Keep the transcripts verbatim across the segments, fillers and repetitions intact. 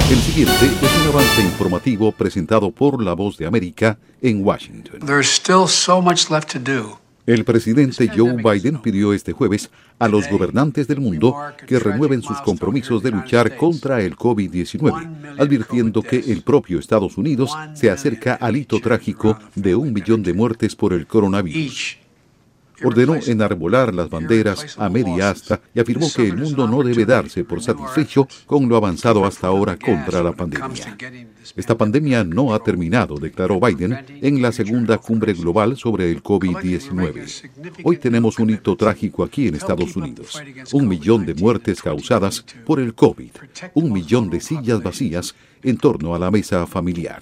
El siguiente es un avance informativo presentado por La Voz de América en Washington. There's still so much left to do. El presidente Joe Biden pidió este jueves a los gobernantes del mundo que renueven sus compromisos de luchar contra el COVID diecinueve, advirtiendo que el propio Estados Unidos se acerca al hito trágico de un millón de muertes por el coronavirus. Ordenó enarbolar las banderas a media asta y afirmó que el mundo no debe darse por satisfecho con lo avanzado hasta ahora contra la pandemia. Esta pandemia no ha terminado, declaró Biden en la segunda cumbre global sobre el COVID diecinueve. Hoy tenemos un hito trágico aquí en Estados Unidos. Un millón de muertes causadas por el COVID. Un millón de sillas vacías en torno a la mesa familiar.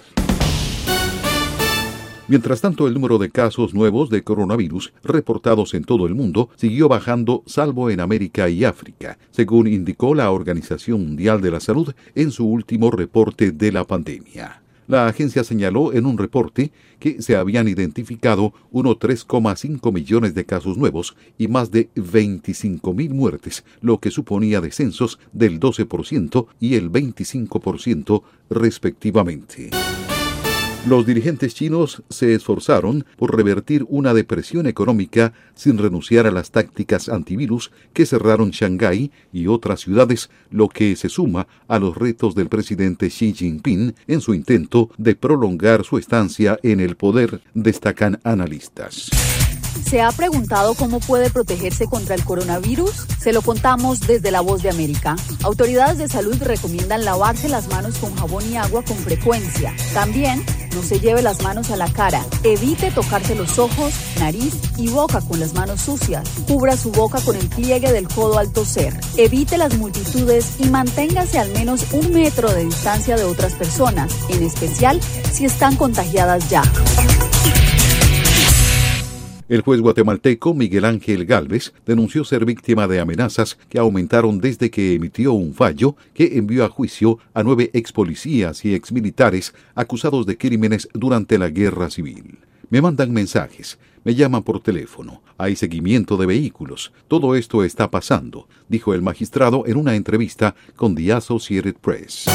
Mientras tanto, el número de casos nuevos de coronavirus reportados en todo el mundo siguió bajando, salvo en América y África, según indicó la Organización Mundial de la Salud en su último reporte de la pandemia. La agencia señaló en un reporte que se habían identificado unos tres coma cinco millones de casos nuevos y más de veinticinco mil muertes, lo que suponía descensos del doce por ciento y el veinticinco por ciento respectivamente. Los dirigentes chinos se esforzaron por revertir una depresión económica sin renunciar a las tácticas antivirus que cerraron Shanghái y otras ciudades, lo que se suma a los retos del presidente Xi Jinping en su intento de prolongar su estancia en el poder, destacan analistas. ¿Se ha preguntado cómo puede protegerse contra el coronavirus? Se lo contamos desde La Voz de América. Autoridades de salud recomiendan lavarse las manos con jabón y agua con frecuencia. También no se lleve las manos a la cara. Evite tocarse los ojos, nariz y boca con las manos sucias. Cubra su boca con el pliegue del codo al toser. Evite las multitudes y manténgase al menos un metro de distancia de otras personas, en especial si están contagiadas ya. El juez guatemalteco Miguel Ángel Gálvez denunció ser víctima de amenazas que aumentaron desde que emitió un fallo que envió a juicio a nueve ex policías y ex militares acusados de crímenes durante la guerra civil. Me mandan mensajes, me llaman por teléfono, hay seguimiento de vehículos. Todo esto está pasando, dijo el magistrado en una entrevista con The Associated Press.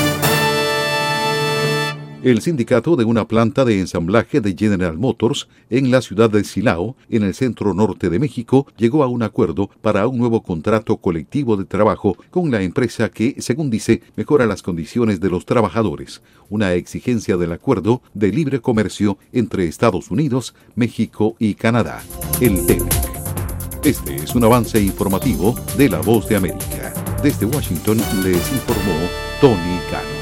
El sindicato de una planta de ensamblaje de General Motors en la ciudad de Silao, en el centro norte de México, llegó a un acuerdo para un nuevo contrato colectivo de trabajo con la empresa que, según dice, mejora las condiciones de los trabajadores, una exigencia del acuerdo de libre comercio entre Estados Unidos, México y Canadá, el T E M E C. Este es un avance informativo de La Voz de América. Desde Washington les informó Tony Cano.